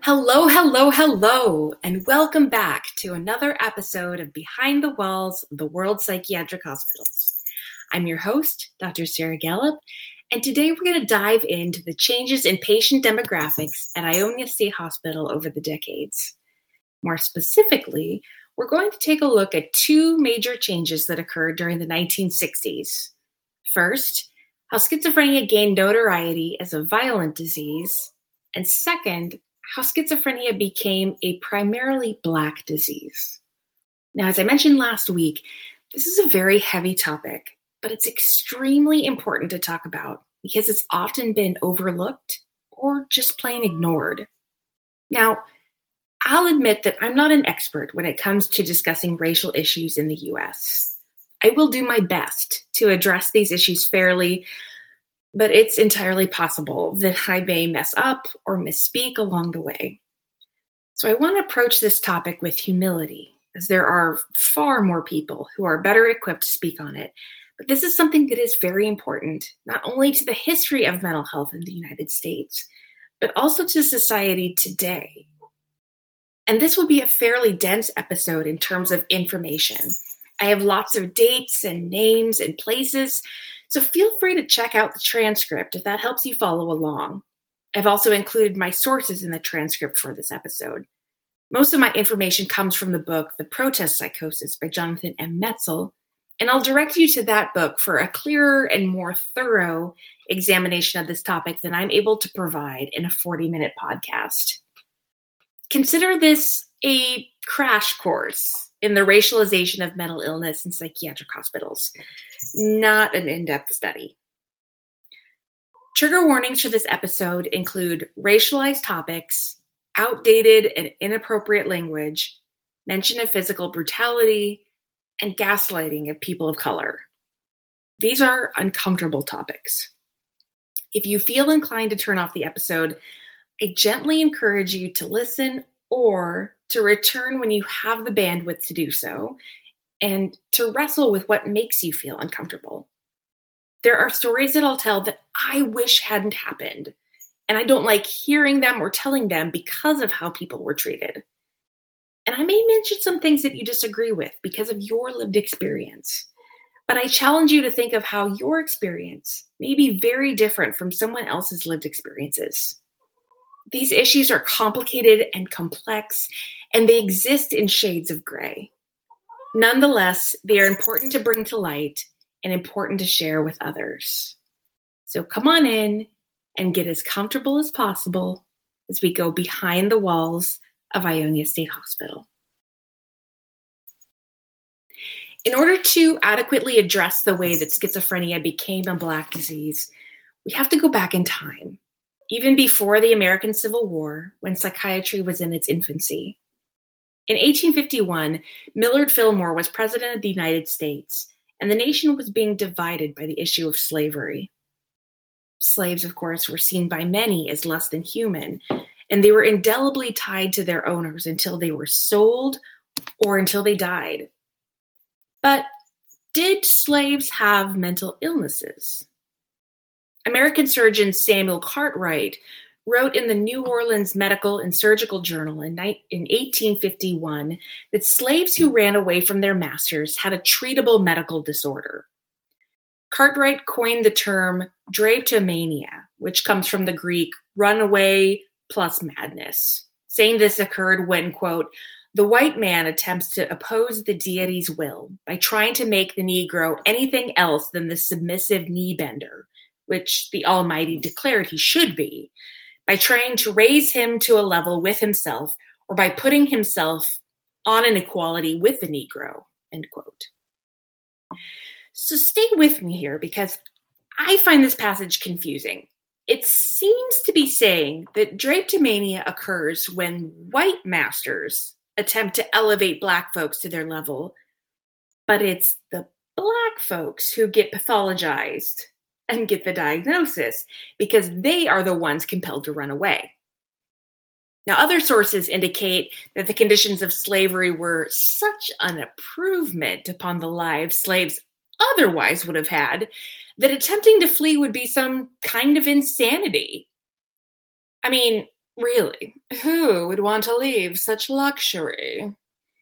Hello, hello, hello, and welcome back to another episode of Behind the Walls of the World Psychiatric Hospitals. I'm your host, Dr. Sarah Gallup, and today we're going to dive into the changes in patient demographics at Ionia State Hospital over the decades. More specifically, we're going to take a look at two major changes that occurred during the 1960s. First, how schizophrenia gained notoriety as a violent disease, and second, how schizophrenia became a primarily Black disease. Now, as I mentioned last week, this is a very heavy topic, but it's extremely important to talk about because it's often been overlooked or just plain ignored. Now, I'll admit that I'm not an expert when it comes to discussing racial issues in the US. I will do my best to address these issues fairly, but it's entirely possible that I may mess up or misspeak along the way. So I want to approach this topic with humility, as there are far more people who are better equipped to speak on it. But this is something that is very important, not only to the history of mental health in the United States, but also to society today. And this will be a fairly dense episode in terms of information. I have lots of dates and names and places, so feel free to check out the transcript if that helps you follow along. I've also included my sources in the transcript for this episode. Most of my information comes from the book, The Protest Psychosis by Jonathan M. Metzl, and I'll direct you to that book for a clearer and more thorough examination of this topic than I'm able to provide in a 40-minute podcast. Consider this a crash course in the racialization of mental illness in psychiatric hospitals, not an in-depth study. Trigger warnings for this episode include racialized topics, outdated and inappropriate language, mention of physical brutality, and gaslighting of people of color. These are uncomfortable topics. If you feel inclined to turn off the episode, I gently encourage you to listen or to return when you have the bandwidth to do so, and to wrestle with what makes you feel uncomfortable. There are stories that I'll tell that I wish hadn't happened, and I don't like hearing them or telling them because of how people were treated. And I may mention some things that you disagree with because of your lived experience, but I challenge you to think of how your experience may be very different from someone else's lived experiences. These issues are complicated and complex, and they exist in shades of gray. Nonetheless, they are important to bring to light and important to share with others. So come on in and get as comfortable as possible as we go behind the walls of Ionia State Hospital. In order to adequately address the way that schizophrenia became a Black disease, we have to go back in time, even before the American Civil War, when psychiatry was in its infancy. In 1851, Millard Fillmore was president of the United States, and the nation was being divided by the issue of slavery. Slaves, of course, were seen by many as less than human, and they were indelibly tied to their owners until they were sold or until they died. But did slaves have mental illnesses? American surgeon Samuel Cartwright wrote in the New Orleans Medical and Surgical Journal in 1851 that slaves who ran away from their masters had a treatable medical disorder. Cartwright coined the term drapetomania, which comes from the Greek runaway plus madness, saying this occurred when, quote, the white man attempts to oppose the deity's will by trying to make the Negro anything else than the submissive knee bender, which the Almighty declared he should be, by trying to raise him to a level with himself, or by putting himself on an equality with the Negro, end quote. So stay with me here because I find this passage confusing. It seems to be saying that drapetomania occurs when white masters attempt to elevate Black folks to their level, but it's the Black folks who get pathologized and get the diagnosis because they are the ones compelled to run away. Now, other sources indicate that the conditions of slavery were such an improvement upon the lives slaves otherwise would have had that attempting to flee would be some kind of insanity. I mean, Really? Who would want to leave such luxury?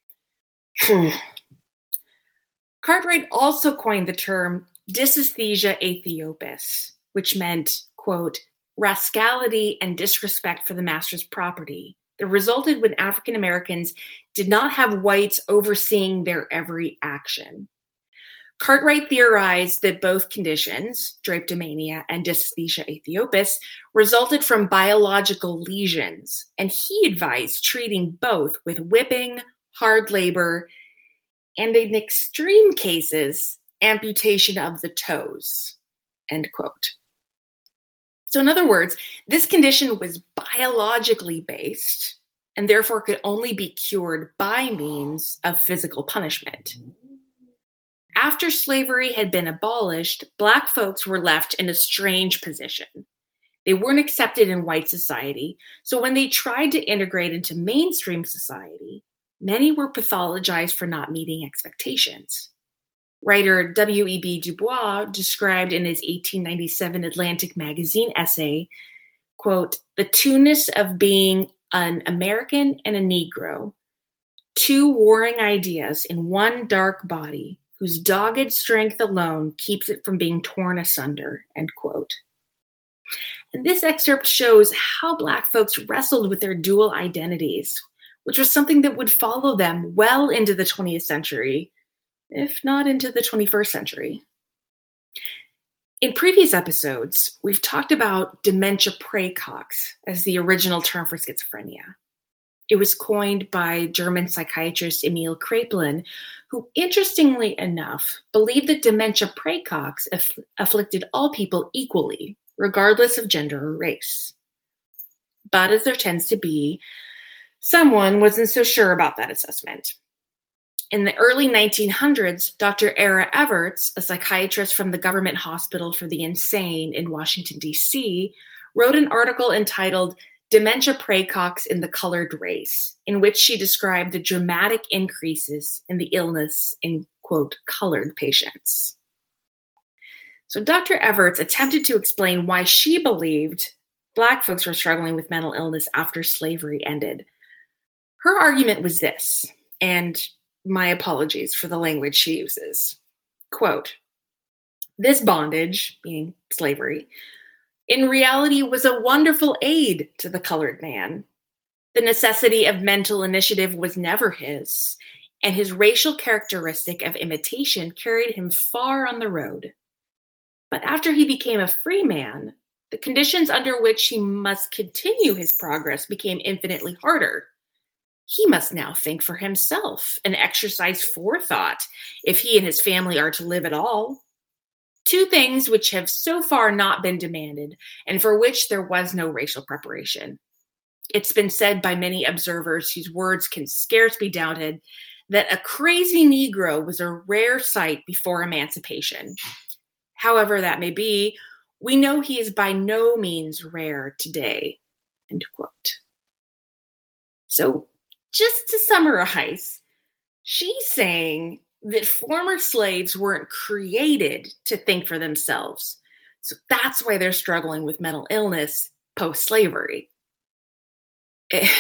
Cartwright also coined the term dysesthesia aethiopus, which meant, quote, rascality and disrespect for the master's property that resulted when African Americans did not have whites overseeing their every action. Cartwright theorized that both conditions, drapetomania and dysesthesia aethiopus, resulted from biological lesions, and he advised treating both with whipping, hard labor, and in extreme cases, amputation of the toes, end quote. So in other words, this condition was biologically based and therefore could only be cured by means of physical punishment. After slavery had been abolished, Black folks were left in a strange position. They weren't accepted in white society, so when they tried to integrate into mainstream society, many were pathologized for not meeting expectations. Writer W.E.B. Du Bois described in his 1897 Atlantic Magazine essay, quote, the two-ness of being an American and a Negro, two warring ideas in one dark body, whose dogged strength alone keeps it from being torn asunder, end quote. And this excerpt shows how Black folks wrestled with their dual identities, which was something that would follow them well into the 20th century, if not into the 21st century. In previous episodes, we've talked about dementia praecox as the original term for schizophrenia. It was coined by German psychiatrist Emil Kraepelin, who, interestingly enough, believed that dementia praecox afflicted all people equally, regardless of gender or race. But as there tends to be, someone wasn't so sure about that assessment. In the early 1900s, Dr. Era Everts, a psychiatrist from the Government Hospital for the Insane in Washington, D.C., wrote an article entitled Dementia Praecox in the Colored Race, in which she described the dramatic increases in the illness in, quote, colored patients. So Dr. Everts attempted to explain why she believed Black folks were struggling with mental illness after slavery ended. Her argument was this, and my apologies for the language she uses. Quote, this bondage, meaning slavery, in reality was a wonderful aid to the colored man. The necessity of mental initiative was never his, and his racial characteristic of imitation carried him far on the road. But after he became a free man, the conditions under which he must continue his progress became infinitely harder. He must now think for himself and exercise forethought if he and his family are to live at all. Two things which have so far not been demanded and for which there was no racial preparation. It's been said by many observers whose words can scarce be doubted that a crazy Negro was a rare sight before emancipation. However that may be, we know he is by no means rare today, end quote. So, just to summarize, she's saying that former slaves weren't created to think for themselves. So that's why they're struggling with mental illness post-slavery. It's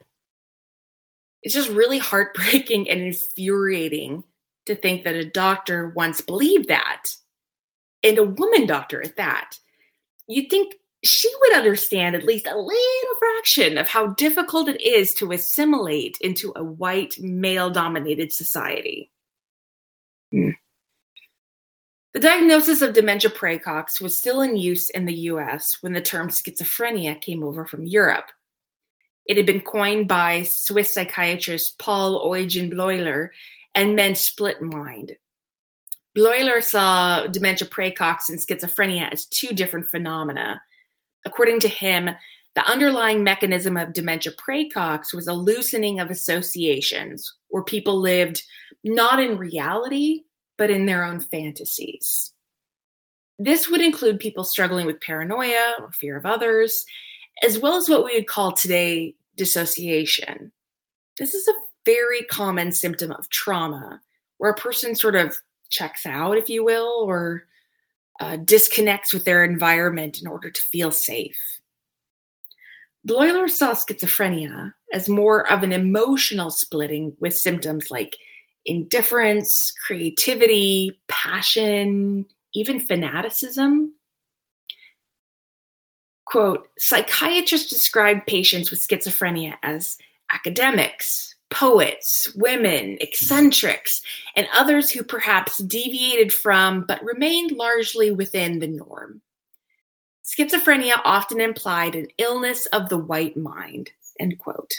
just really heartbreaking and infuriating to think that a doctor once believed that, and a woman doctor at that. You'd think she would understand at least a little fraction of how difficult it is to assimilate into a white, male-dominated society. The diagnosis of dementia praecox was still in use in the US when the term schizophrenia came over from Europe. It had been coined by Swiss psychiatrist Paul-Eugen Bleuler and meant split mind. Bleuler saw dementia praecox and schizophrenia as two different phenomena. According to him, the underlying mechanism of dementia praecox was a loosening of associations, where people lived not in reality, but in their own fantasies. This would include people struggling with paranoia or fear of others, as well as what we would call today dissociation. This is a very common symptom of trauma, where a person sort of checks out, if you will, or disconnects with their environment in order to feel safe. Bleuler saw schizophrenia as more of an emotional splitting with symptoms like indifference, creativity, passion, even fanaticism. Quote, psychiatrists described patients with schizophrenia as academics, poets, women, eccentrics, and others who perhaps deviated from but remained largely within the norm. Schizophrenia often implied an illness of the white mind, end quote.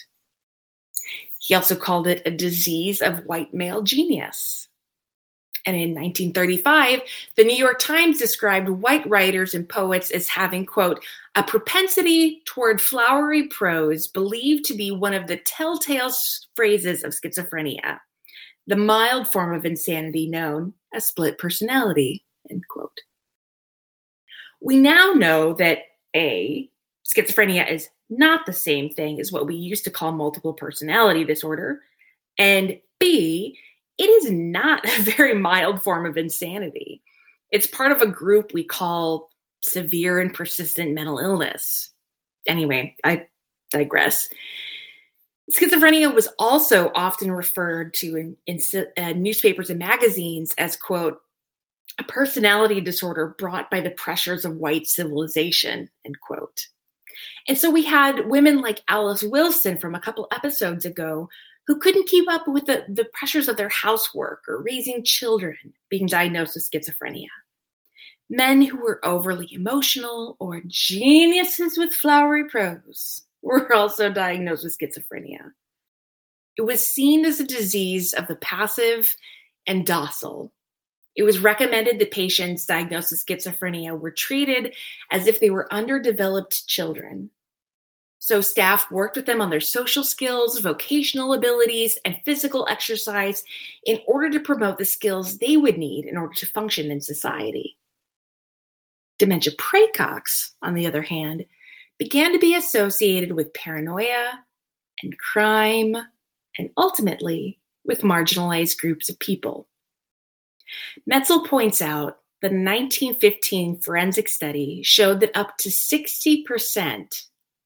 He also called it a disease of white male genius. And in 1935, the New York Times described white writers and poets as having, quote, a propensity toward flowery prose believed to be one of the telltale phrases of schizophrenia, the mild form of insanity known as split personality, end quote. We now know that A, schizophrenia is not the same thing as what we used to call multiple personality disorder, and B, it is not a very mild form of insanity. It's part of a group we call severe and persistent mental illness. Anyway, I digress. Schizophrenia was also often referred to in newspapers and magazines as, quote, a personality disorder brought by the pressures of white civilization, end quote. And so we had women like Alice Wilson from a couple episodes ago who couldn't keep up with the pressures of their housework or raising children being diagnosed with schizophrenia. Men who were overly emotional or geniuses with flowery prose were also diagnosed with schizophrenia. It was seen as a disease of the passive and docile. It was recommended that patients diagnosed with schizophrenia were treated as if they were underdeveloped children. So staff worked with them on their social skills, vocational abilities, and physical exercise in order to promote the skills they would need in order to function in society. Dementia praecox, on the other hand, began to be associated with paranoia and crime, and ultimately with marginalized groups of people. Metzel points out that a 1915 forensic study showed that up to 60%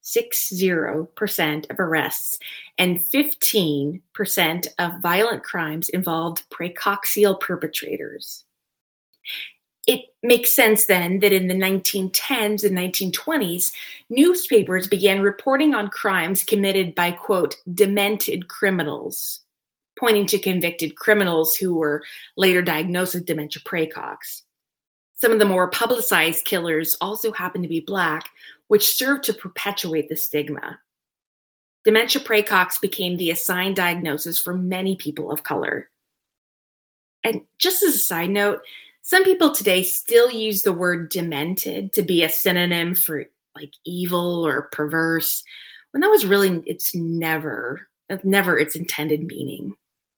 of arrests and 15% of violent crimes involved praecoxial perpetrators. It makes sense then that in the 1910s and 1920s, newspapers began reporting on crimes committed by, quote, demented criminals, pointing to convicted criminals who were later diagnosed with dementia praecox. Some of the more publicized killers also happened to be Black, which served to perpetuate the stigma. Dementia praecox became the assigned diagnosis for many people of color. And just as a side note, some people today still use the word demented to be a synonym for like evil or perverse, when that was really, it's never its intended meaning.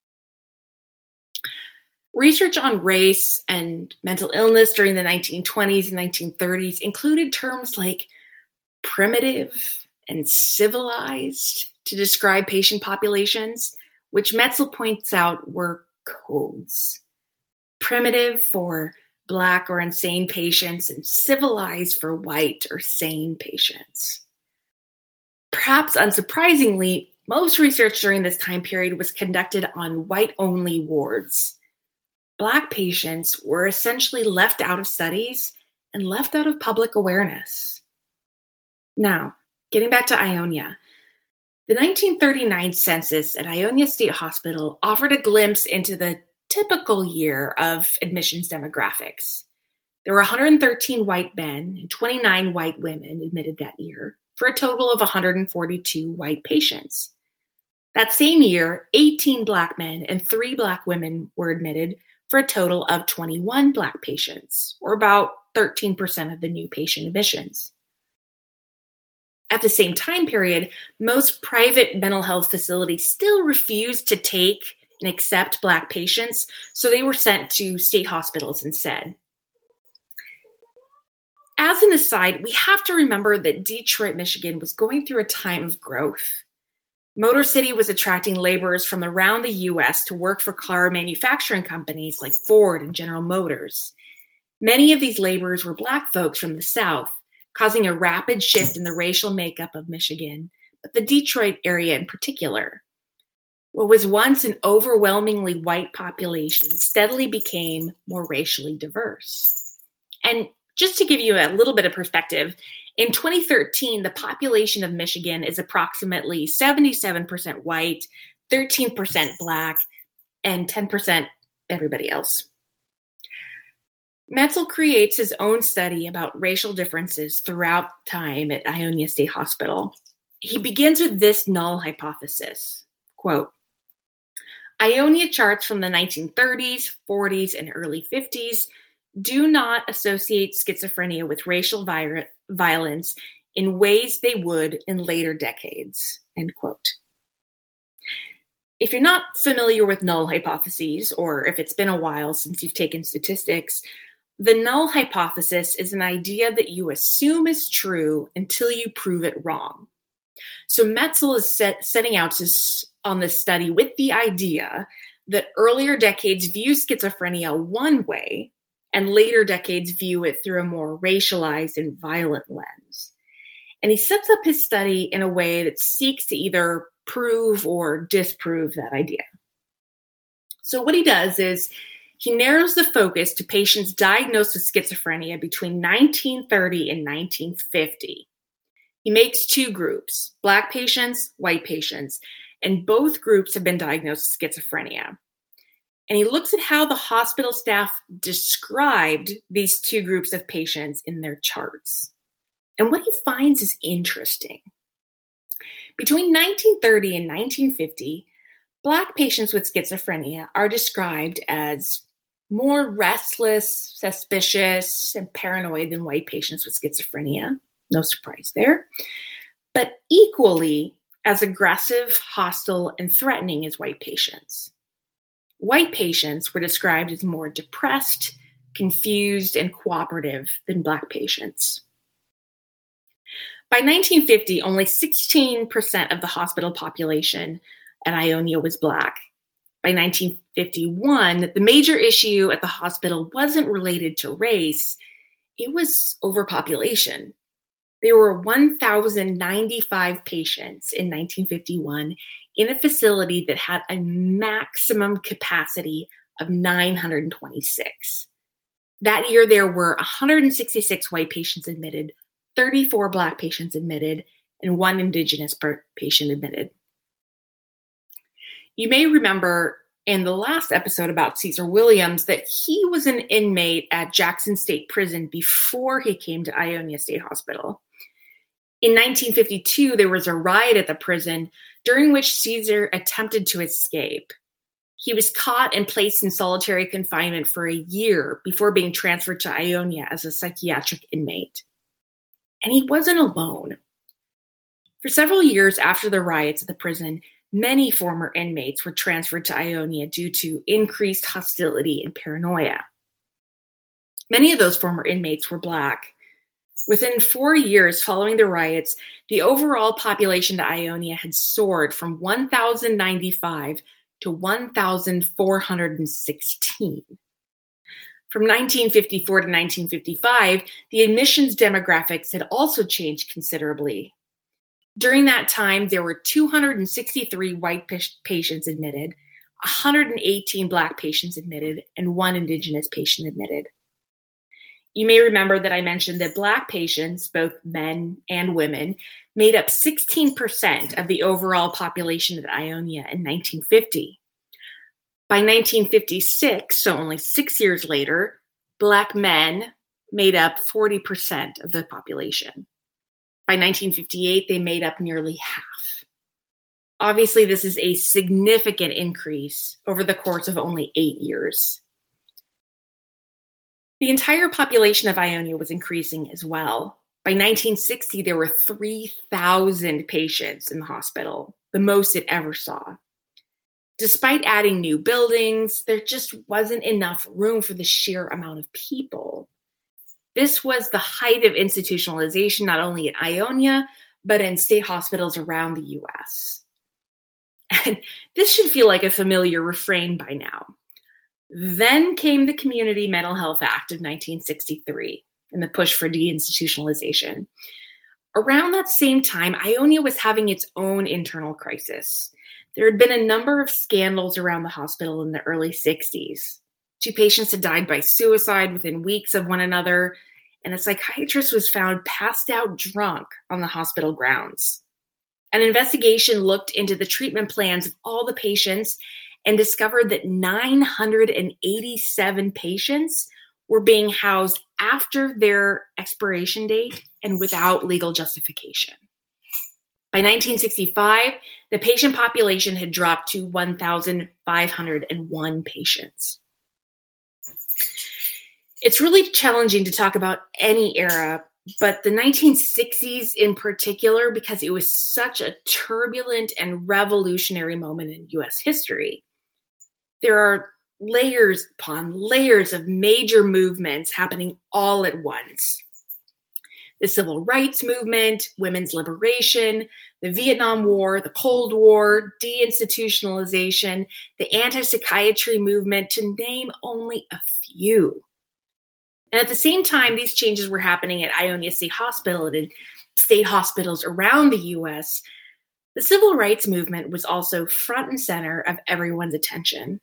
Research on race and mental illness during the 1920s and 1930s included terms like primitive and civilized to describe patient populations, which Metzel points out were codes. Primitive for Black or insane patients, and civilized for white or sane patients. Perhaps unsurprisingly, most research during this time period was conducted on white-only wards. Black patients were essentially left out of studies and left out of public awareness. Now, getting back to Ionia, the 1939 census at Ionia State Hospital offered a glimpse into the typical year of admissions demographics. There were 113 white men and 29 white women admitted that year, for a total of 142 white patients. That same year, 18 Black men and 3 Black women were admitted, for a total of 21 Black patients, or about 13% of the new patient admissions. At the same time period, most private mental health facilities still refused to take and accept Black patients, so they were sent to state hospitals instead. As an aside, we have to remember that Detroit, Michigan was going through a time of growth. Motor City was attracting laborers from around the U.S. to work for car manufacturing companies like Ford and General Motors. Many of these laborers were Black folks from the South, causing a rapid shift in the racial makeup of Michigan, but the Detroit area in particular. What was once an overwhelmingly white population steadily became more racially diverse. And just to give you a little bit of perspective, in 2013, the population of Michigan is approximately 77% white, 13% Black, and 10% everybody else. Metzl creates his own study about racial differences throughout time at Ionia State Hospital. He begins with this null hypothesis, quote, Ionia charts from the 1930s, 40s, and early 50s do not associate schizophrenia with racial violence in ways they would in later decades, end quote. If you're not familiar with null hypotheses, or if it's been a while since you've taken statistics, the null hypothesis is an idea that you assume is true until you prove it wrong. So Metzl is setting out on this study with the idea that earlier decades view schizophrenia one way, and later decades view it through a more racialized and violent lens. And he sets up his study in a way that seeks to either prove or disprove that idea. So what he does is he narrows the focus to patients diagnosed with schizophrenia between 1930 and 1950. He makes two groups, Black patients, white patients, and both groups have been diagnosed with schizophrenia. And he looks at how the hospital staff described these two groups of patients in their charts. And what he finds is interesting. Between 1930 and 1950, Black patients with schizophrenia are described as more restless, suspicious, and paranoid than white patients with schizophrenia. No surprise there. But equally as aggressive, hostile, and threatening as white patients. White patients were described as more depressed, confused, and cooperative than Black patients. By 1950, only 16% of the hospital population at Ionia was Black. By 1951, the major issue at the hospital wasn't related to race, it was overpopulation. There were 1,095 patients in 1951 in a facility that had a maximum capacity of 926. That year, there were 166 white patients admitted, 34 Black patients admitted, and 1 Indigenous patient admitted. You may remember in the last episode about Caesar Williams that he was an inmate at Jackson State Prison before he came to Ionia State Hospital. In 1952, there was a riot at the prison during which Caesar attempted to escape. He was caught and placed in solitary confinement for a year before being transferred to Ionia as a psychiatric inmate. And he wasn't alone. For several years after the riots at the prison, many former inmates were transferred to Ionia due to increased hostility and paranoia. Many of those former inmates were Black. Within 4 years following the riots, the overall population to Ionia had soared from 1,095 to 1,416. From 1954 to 1955, the admissions demographics had also changed considerably. During that time, there were 263 white patients admitted, 118 Black patients admitted, and 1 Indigenous patient admitted. You may remember that I mentioned that Black patients, both men and women, made up 16% of the overall population at Ionia in 1950. By 1956, so only 6 years later, Black men made up 40% of the population. By 1958, they made up nearly half. Obviously, this is a significant increase over the course of only 8 years. The entire population of Ionia was increasing as well. By 1960, there were 3,000 patients in the hospital, the most it ever saw. Despite adding new buildings, there just wasn't enough room for the sheer amount of people. This was the height of institutionalization, not only at Ionia, but in state hospitals around the U.S. And this should feel like a familiar refrain by now. Then came the Community Mental Health Act of 1963. and the push for deinstitutionalization. Around that same time, Ionia was having its own internal crisis. There had been a number of scandals around the hospital in the early 60s. 2 patients had died by suicide within weeks of one another, and a psychiatrist was found passed out drunk on the hospital grounds. An investigation looked into the treatment plans of all the patients and discovered that 987 patients were being housed after their expiration date and without legal justification. By 1965, the patient population had dropped to 1,501 patients. It's really challenging to talk about any era, but the 1960s in particular, because it was such a turbulent and revolutionary moment in U.S. history. There are layers upon layers of major movements happening all at once. The Civil Rights Movement, women's liberation, the Vietnam War, the Cold War, deinstitutionalization, the anti-psychiatry movement, to name only a few. And at the same time, these changes were happening at Ionia State Hospital and state hospitals around the U.S., the Civil Rights Movement was also front and center of everyone's attention.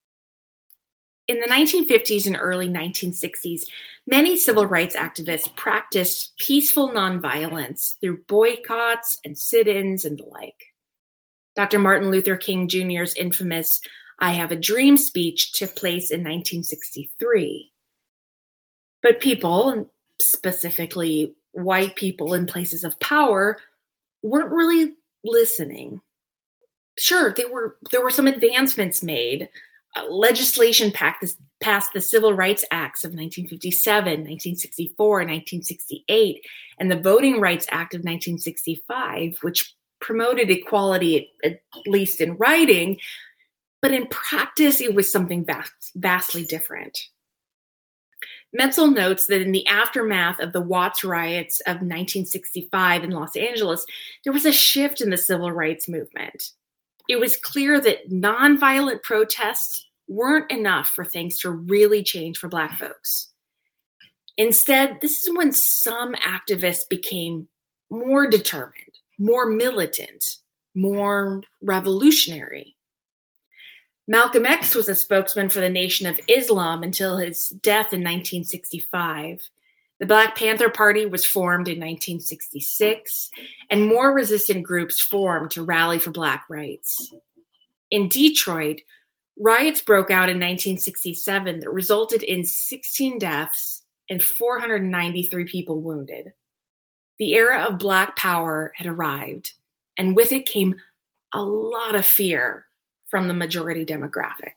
In the 1950s and early 1960s, many civil rights activists practiced peaceful nonviolence through boycotts and sit-ins and the like. Dr. Martin Luther King Jr.'s infamous "I Have a Dream" speech took place in 1963. But people, and specifically white people in places of power, weren't really listening. Sure, there were some advancements made. Legislation passed the Civil Rights Acts of 1957, 1964, 1968, and the Voting Rights Act of 1965, which promoted equality, at least in writing, but in practice, it was something vastly different. Metzl notes that in the aftermath of the Watts riots of 1965 in Los Angeles, there was a shift in the civil rights movement. It was clear that nonviolent protests weren't enough for things to really change for Black folks. Instead, this is when some activists became more determined, more militant, more revolutionary. Malcolm X was a spokesman for the Nation of Islam until his death in 1965. The Black Panther Party was formed in 1966, and more resistant groups formed to rally for Black rights. In Detroit, riots broke out in 1967 that resulted in 16 deaths and 493 people wounded. The era of Black power had arrived, and with it came a lot of fear from the majority demographic.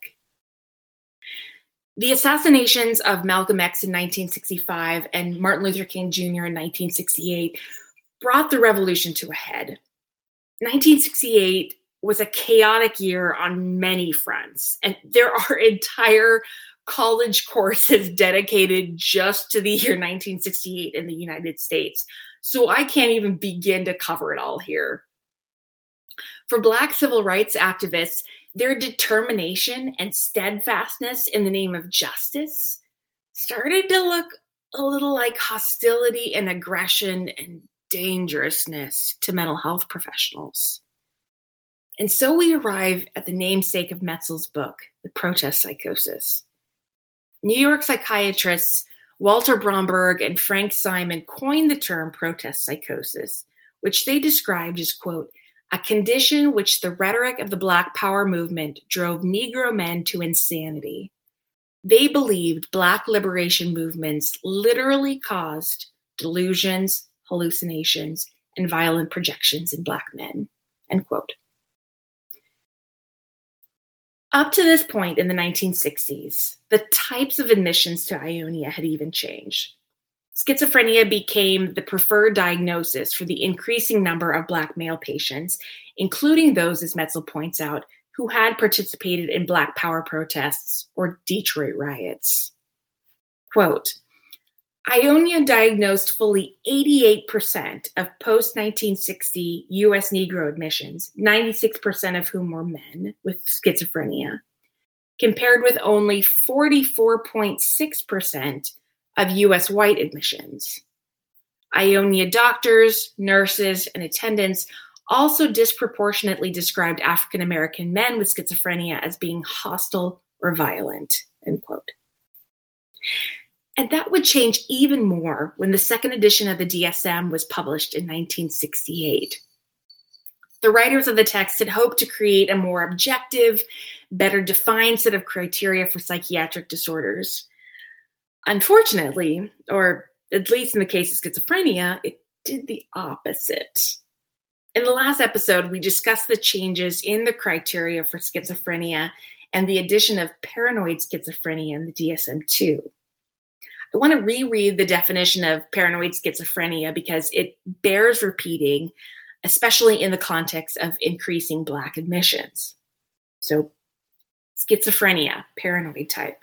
The assassinations of Malcolm X in 1965 and Martin Luther King Jr. in 1968 brought the revolution to a head. 1968 was a chaotic year on many fronts, and there are entire college courses dedicated just to the year 1968 in the United States. So I can't even begin to cover it all here. For Black civil rights activists, their determination and steadfastness in the name of justice started to look a little like hostility and aggression and dangerousness to mental health professionals. And so we arrive at the namesake of Metzl's book, The Protest Psychosis. New York psychiatrists Walter Bromberg and Frank Simon coined the term protest psychosis, which they described as, quote, a condition which the rhetoric of the Black Power movement drove Negro men to insanity. They believed Black liberation movements literally caused delusions, hallucinations, and violent projections in Black men, end quote. Up to this point in the 1960s, the types of admissions to Ionia had even changed. Schizophrenia became the preferred diagnosis for the increasing number of Black male patients, including those, as Metzl points out, who had participated in Black Power protests or Detroit riots. Quote, Ionia diagnosed fully 88% of post-1960 U.S. Negro admissions, 96% of whom were men with schizophrenia, compared with only 44.6% of U.S. white admissions. Ionia doctors, nurses, and attendants also disproportionately described African American men with schizophrenia as being hostile or violent, end quote. And that would change even more when the second edition of the DSM was published in 1968. The writers of the text had hoped to create a more objective, better defined set of criteria for psychiatric disorders. Unfortunately, or at least in the case of schizophrenia, it did the opposite. In the last episode, we discussed the changes in the criteria for schizophrenia and the addition of paranoid schizophrenia in the DSM-2. I want to reread the definition of paranoid schizophrenia because it bears repeating, especially in the context of increasing Black admissions. So, schizophrenia, paranoid type.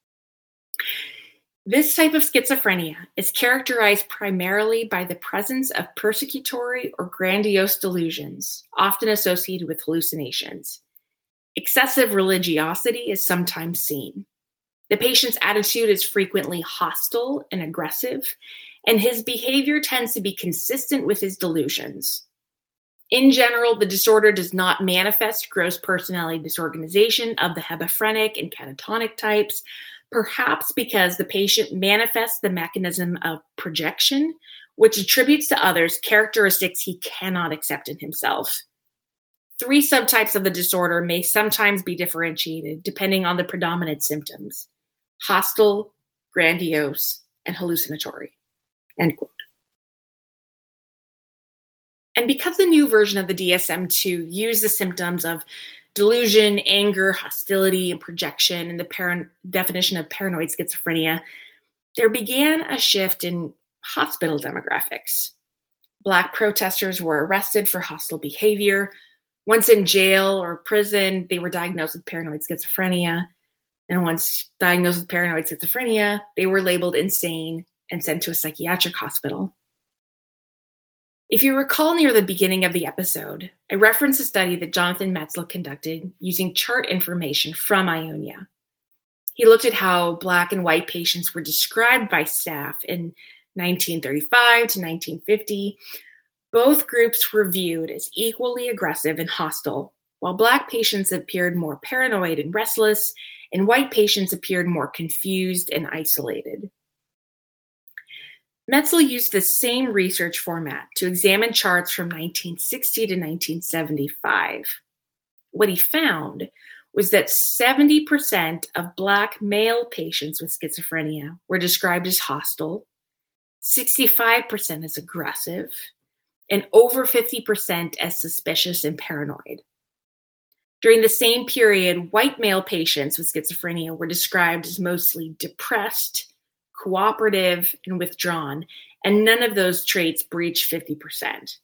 This type of schizophrenia is characterized primarily by the presence of persecutory or grandiose delusions, often associated with hallucinations. Excessive religiosity is sometimes seen. The patient's attitude is frequently hostile and aggressive, and his behavior tends to be consistent with his delusions. In general, the disorder does not manifest gross personality disorganization of the hebephrenic and catatonic types, perhaps because the patient manifests the mechanism of projection, which attributes to others characteristics he cannot accept in himself. 3 subtypes of the disorder may sometimes be differentiated depending on the predominant symptoms: hostile, grandiose, and hallucinatory. End quote. And because the new version of the DSM-2 used the symptoms of delusion, anger, hostility, and projection in the definition of paranoid schizophrenia, there began a shift in hospital demographics. Black protesters were arrested for hostile behavior. Once in jail or prison, they were diagnosed with paranoid schizophrenia. And once diagnosed with paranoid schizophrenia, they were labeled insane and sent to a psychiatric hospital. If you recall near the beginning of the episode, I referenced a study that Jonathan Metzl conducted using chart information from Ionia. He looked at how Black and white patients were described by staff in 1935 to 1950. Both groups were viewed as equally aggressive and hostile, while Black patients appeared more paranoid and restless, and white patients appeared more confused and isolated. Metzl used the same research format to examine charts from 1960 to 1975. What he found was that 70% of Black male patients with schizophrenia were described as hostile, 65% as aggressive, and over 50% as suspicious and paranoid. During the same period, white male patients with schizophrenia were described as mostly depressed, cooperative, and withdrawn, and none of those traits breached 50%.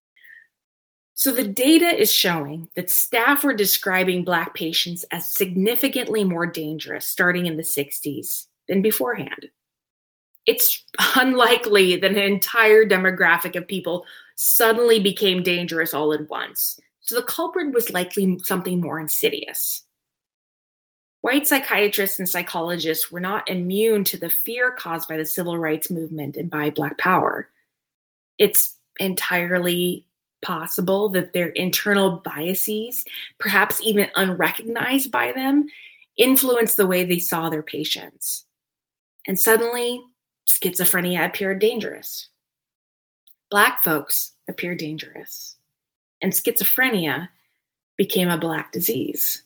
So the data is showing that staff were describing Black patients as significantly more dangerous starting in the 60s than beforehand. It's unlikely that an entire demographic of people suddenly became dangerous all at once, so the culprit was likely something more insidious. White psychiatrists and psychologists were not immune to the fear caused by the civil rights movement and by Black power. It's entirely possible that their internal biases, perhaps even unrecognized by them, influenced the way they saw their patients. And suddenly, schizophrenia appeared dangerous. Black folks appeared dangerous. And schizophrenia became a Black disease.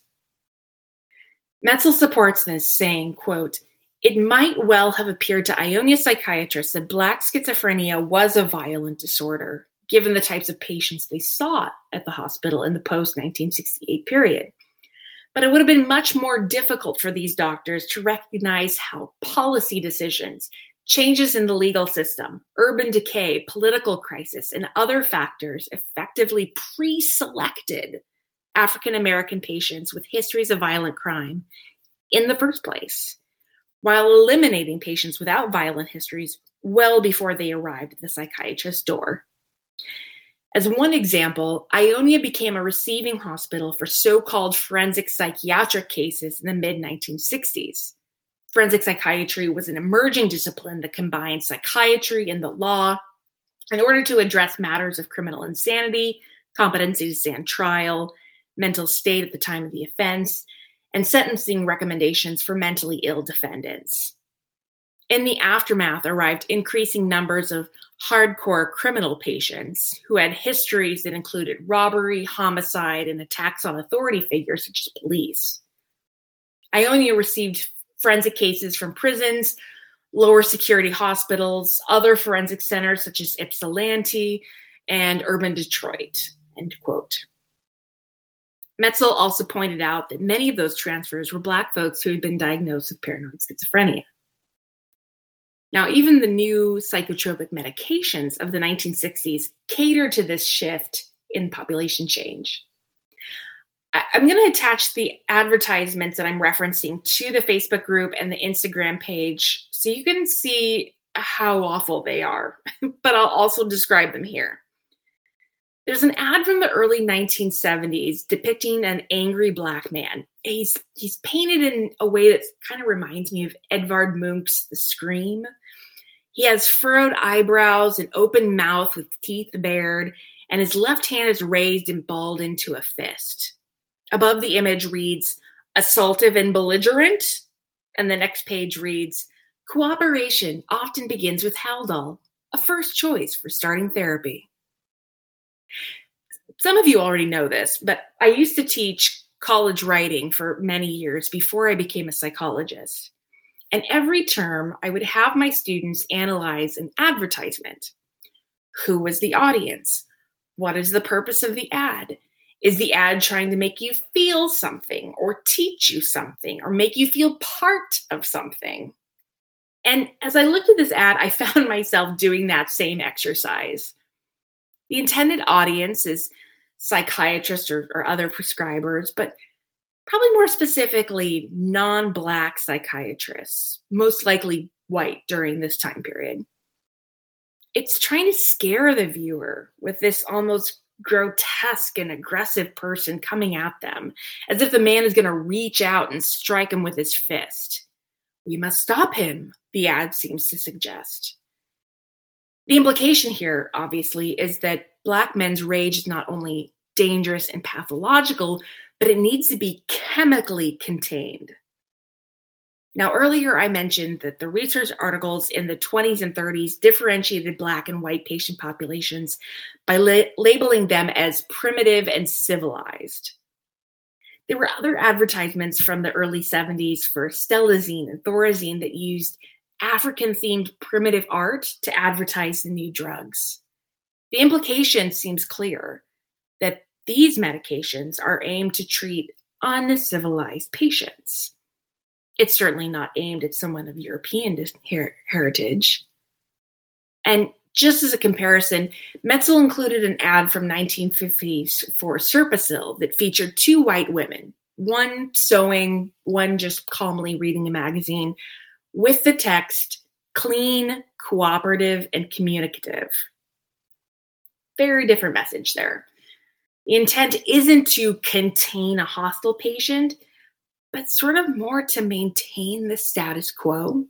Metzl supports this, saying, quote, "It might well have appeared to Ionia psychiatrists that Black schizophrenia was a violent disorder, given the types of patients they saw at the hospital in the post-1968 period. But it would have been much more difficult for these doctors to recognize how policy decisions, changes in the legal system, urban decay, political crisis, and other factors effectively pre-selected African American patients with histories of violent crime in the first place, while eliminating patients without violent histories well before they arrived at the psychiatrist's door." As one example, Ionia became a receiving hospital for so-called forensic psychiatric cases in the mid-1960s. forensic psychiatry was an emerging discipline that combined psychiatry and the law in order to address matters of criminal insanity, competency to stand trial, mental state at the time of the offense, and sentencing recommendations for mentally ill defendants. In the aftermath arrived increasing numbers of hardcore criminal patients who had histories that included robbery, homicide, and attacks on authority figures such as police. Ionia received forensic cases from prisons, lower security hospitals, other forensic centers such as Ypsilanti and urban Detroit, end quote. Metzl also pointed out that many of those transfers were Black folks who had been diagnosed with paranoid schizophrenia. Now, even the new psychotropic medications of the 1960s catered to this shift in population change. I'm going to attach the advertisements that I'm referencing to the Facebook group and the Instagram page so you can see how awful they are, but I'll also describe them here. There's an ad from the early 1970s depicting an angry Black man. He's painted in a way that kind of reminds me of Edvard Munch's The Scream. He has furrowed eyebrows, an open mouth with teeth bared, and his left hand is raised and balled into a fist. Above the image reads, "Assaultive and belligerent," and the next page reads, "Cooperation often begins with Haldol, a first choice for starting therapy." Some of you already know this, but I used to teach college writing for many years before I became a psychologist. And every term, I would have my students analyze an advertisement. Who was the audience? What is the purpose of the ad? Is the ad trying to make you feel something or teach you something or make you feel part of something? And as I looked at this ad, I found myself doing that same exercise. The intended audience is psychiatrists or other prescribers, but probably more specifically, non-Black psychiatrists, most likely white during this time period. It's trying to scare the viewer with this almost grotesque and aggressive person coming at them, as if the man is going to reach out and strike him with his fist. We must stop him, the ad seems to suggest. The implication here, obviously, is that Black men's rage is not only dangerous and pathological, but it needs to be chemically contained. Now, earlier I mentioned that the research articles in the 20s and 30s differentiated Black and white patient populations by labeling them as primitive and civilized. There were other advertisements from the early 70s for Stelazine and Thorazine that used African-themed primitive art to advertise the new drugs. The implication seems clear that these medications are aimed to treat uncivilized patients. It's certainly not aimed at someone of European heritage. And just as a comparison, Metzl included an ad from 1950s for Serpacil that featured two white women, one sewing, one just calmly reading a magazine, with the text, "Clean, cooperative, and communicative." Very different message there. The intent isn't to contain a hostile patient, but sort of more to maintain the status quo.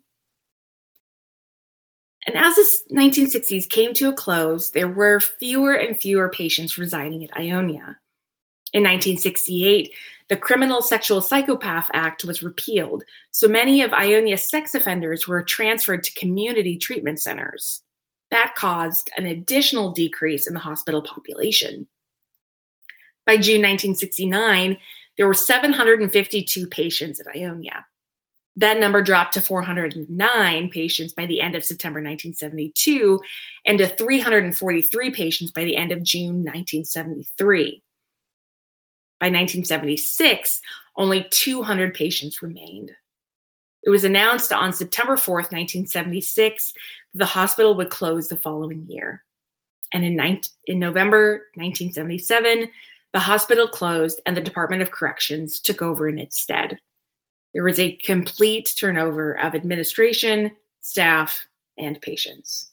And as the 1960s came to a close, there were fewer and fewer patients residing at Ionia. In 1968, the Criminal Sexual Psychopath Act was repealed, so many of Ionia's sex offenders were transferred to community treatment centers. That caused an additional decrease in the hospital population. By June 1969, there were 752 patients at Ionia. That number dropped to 409 patients by the end of September 1972 and to 343 patients by the end of June 1973. By 1976, only 200 patients remained. It was announced on September 4th, 1976, that the hospital would close the following year. And in November 1977, the hospital closed and the Department of Corrections took over in its stead. There was a complete turnover of administration, staff, and patients.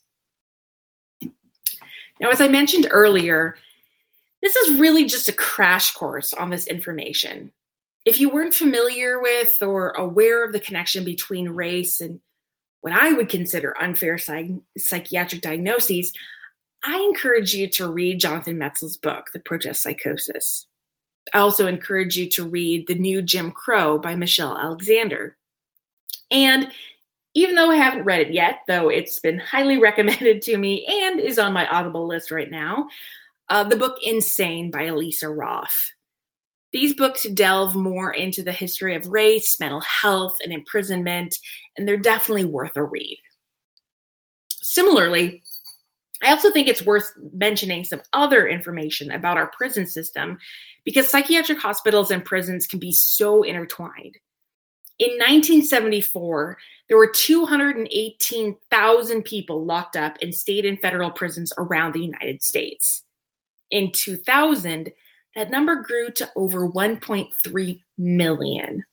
Now, as I mentioned earlier, this is really just a crash course on this information. If you weren't familiar with or aware of the connection between race and what I would consider unfair psychiatric diagnoses, I encourage you to read Jonathan Metzl's book, The Protest Psychosis. I also encourage you to read The New Jim Crow by Michelle Alexander. And even though I haven't read it yet, though it's been highly recommended to me and is on my Audible list right now, the book Insane by Elisa Roth. These books delve more into the history of race, mental health, and imprisonment, and they're definitely worth a read. Similarly, I also think it's worth mentioning some other information about our prison system because psychiatric hospitals and prisons can be so intertwined. In 1974, there were 218,000 people locked up in state and federal prisons around the United States. In 2000, that number grew to over 1.3 million.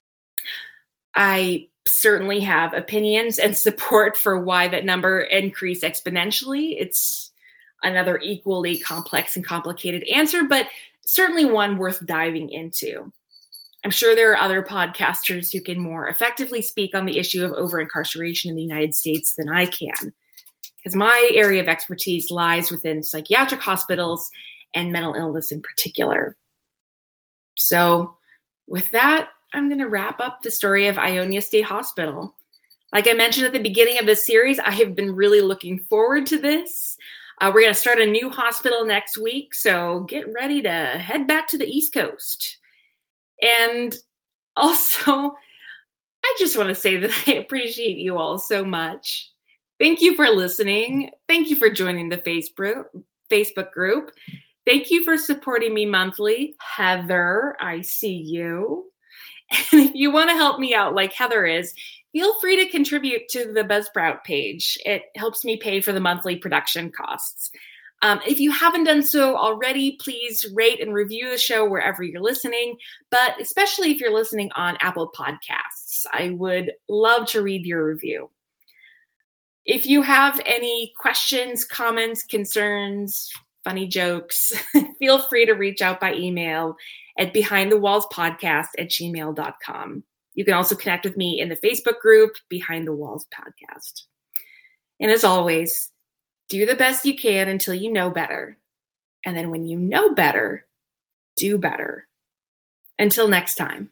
I certainly have opinions and support for why that number increased exponentially. It's another equally complex and complicated answer, but certainly one worth diving into. I'm sure there are other podcasters who can more effectively speak on the issue of over-incarceration in the United States than I can, because my area of expertise lies within psychiatric hospitals and mental illness in particular. So with that, I'm going to wrap up the story of Ionia State Hospital. Like I mentioned at the beginning of this series, I have been really looking forward to this. We're going to start a new hospital next week, so get ready to head back to the East Coast. And also, I just want to say that I appreciate you all so much. Thank you for listening. Thank you for joining the Facebook group. Thank you for supporting me monthly. Heather, I see you. And if you want to help me out like Heather is, feel free to contribute to the Buzzsprout page. It helps me pay for the monthly production costs. If you haven't done so already, please rate and review the show wherever you're listening, but especially if you're listening on Apple Podcasts. I would love to read your review. If you have any questions, comments, concerns, funny jokes, feel free to reach out by email at behindthewallspodcast@gmail.com. You can also connect with me in the Facebook group, Behind the Walls Podcast. And as always, do the best you can until you know better. And then when you know better, do better. Until next time.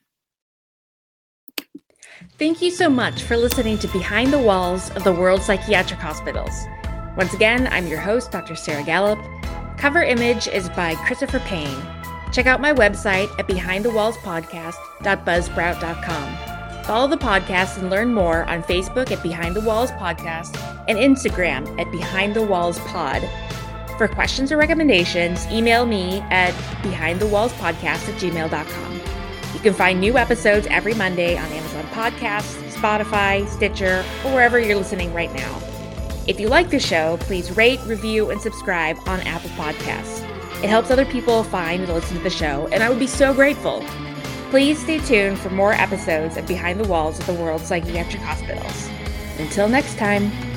Thank you so much for listening to Behind the Walls of the World Psychiatric Hospitals. Once again, I'm your host, Dr. Sarah Gallup. Cover image is by Christopher Payne. Check out my website at behindthewallspodcast.buzzsprout.com. Follow the podcast and learn more on Facebook at Behind the Walls Podcast and Instagram at Behind the Walls Pod. For questions or recommendations, email me at behindthewallspodcast@gmail.com. You can find new episodes every Monday on Amazon Podcasts, Spotify, Stitcher, or wherever you're listening right now. If you like the show, please rate, review, and subscribe on Apple Podcasts. It helps other people find and listen to the show, and I would be so grateful. Please stay tuned for more episodes of Behind the Walls of the World Psychiatric Hospitals. Until next time.